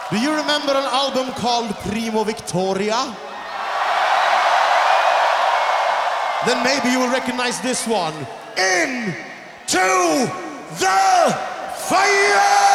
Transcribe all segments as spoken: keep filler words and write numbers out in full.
Do you remember an album called Primo Victoria? Then maybe you will recognize this one. Into the Fire!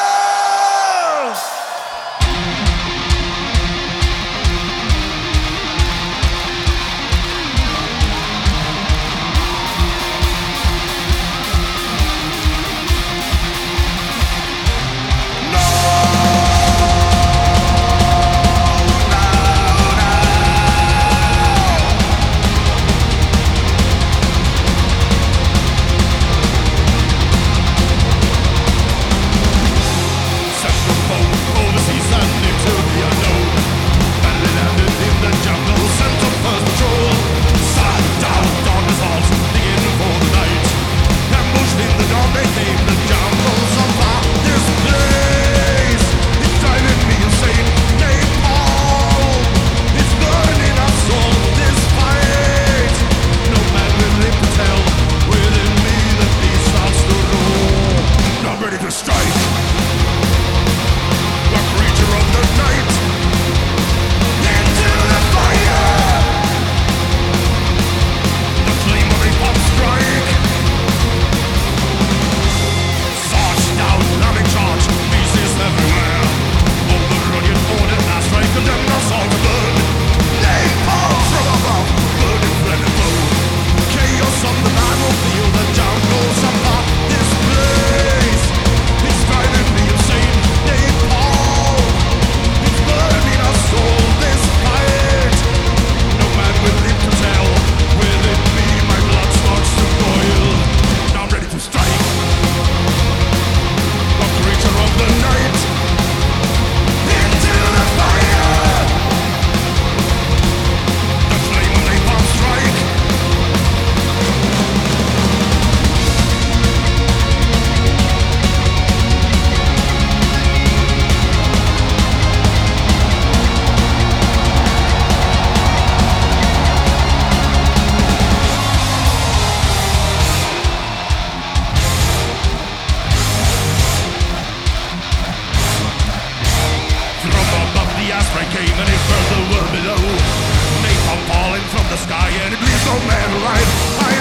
Came and it felt the world below. Napalm falling from the sky and it bleeds no man alive. I